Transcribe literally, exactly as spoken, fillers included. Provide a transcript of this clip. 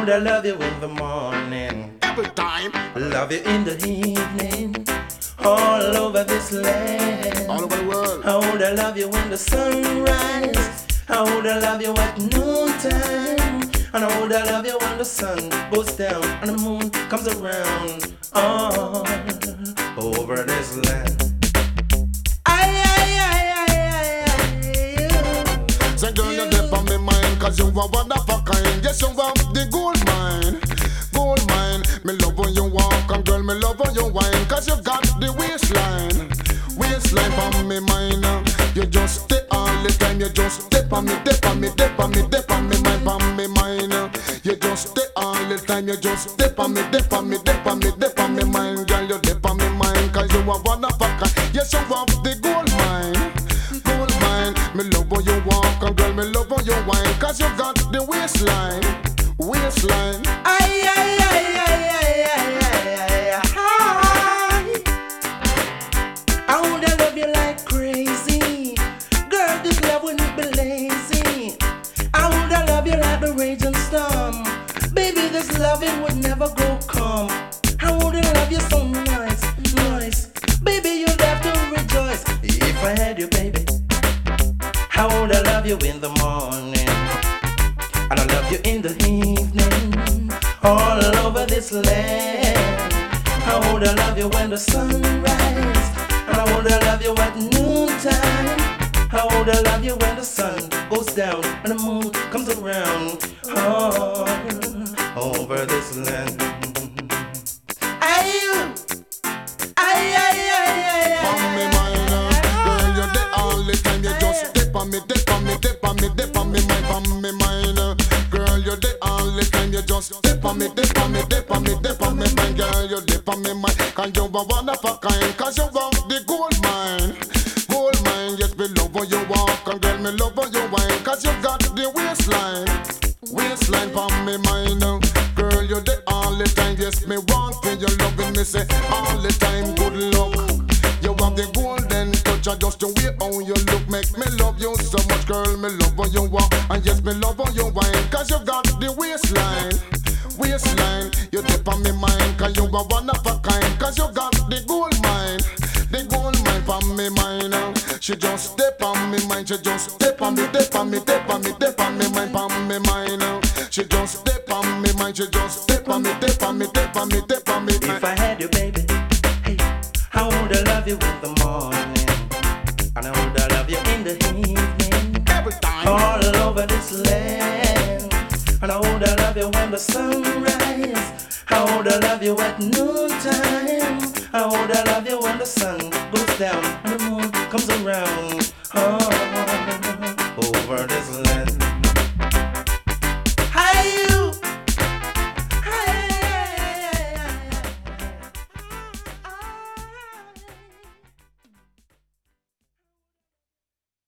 would I love you in the morning, every time, love you in the evening, all over this land. all over the world. How would I love you when the sun rises? How would I love you at noontime? And how would I love you when the sun goes down and the moon comes around? All over this land. Ay, ay, ay, ay, ay, ay. Say girl, you're deep on me mind, cause you are one of a kind. Yes, you have the gold mine, gold mine. Me love when you walk, and girl, me love when you whine, cause you got the waistline, waistline on me mind. You just stay all the time, you just step on me, step on me, step on me, step on me, mind, on me mind. You just stay all the time, you just step on me, step on me, step on me, step on me mind, girl, you step on me mind, cause you are one of a kind. Yes, you have the gold mine, gold mine. Me love when you walk, and girl, me love when you whine, cause you got the waistline, waistline. Ay, ay, ay, ay, ay, ay, ay, ay, ay. I would I love you like crazy, girl. This love wouldn't be lazy. I would I love you like the raging storm, baby. This loving would never go calm. I would I love you so nice, nice, baby. You'd have to rejoice if I had you, baby. How would I love you in the morning, and I love you in the evening, all over this land. How would I love you when the sun rises? And how would I love you at noontime? How would I love you when the sun goes down and the moon comes around? All over this land. Aye, aye, aye, aye, aye, On me mind, girl, you're there all the time. You just step on me, step on me, step on me, step on me, mind, on me mind. Girl, you're there all the time. You just step on me, step on me, step on me, step on me, mind. Girl, you're there on me mind. Cause you are one of a kind. Cause you have the gold mine, gold mine. Yes, me love when you walk, and girl, me love when you whine. Cause you got the waistline, waistline on me mind. Girl, you're there all the time. Yes, me want when you loving me, say all the time. Good luck. You have the golden touch, and just the way how you look make me love you so much, girl. Me love when you walk, and yes, me love when you whine. Cause you got the waistline, waistline. You tip on me mind, cause you are one of a kind. Cause you got the gold mine, the gold mine from me mind. She just step on me mind, she just step on me, step on me, step on me, step on me mind, from me mind. She just step on me mind, she just step on me, step on me, step on me, step on me. If I had you, baby, hey, how would I love you in the morning, and how would I love you in the evening, Every time, all over this land. And how would I love you when the sun rises? How would I love you at noontime? How would I love you when the sun goes down and the moon comes around?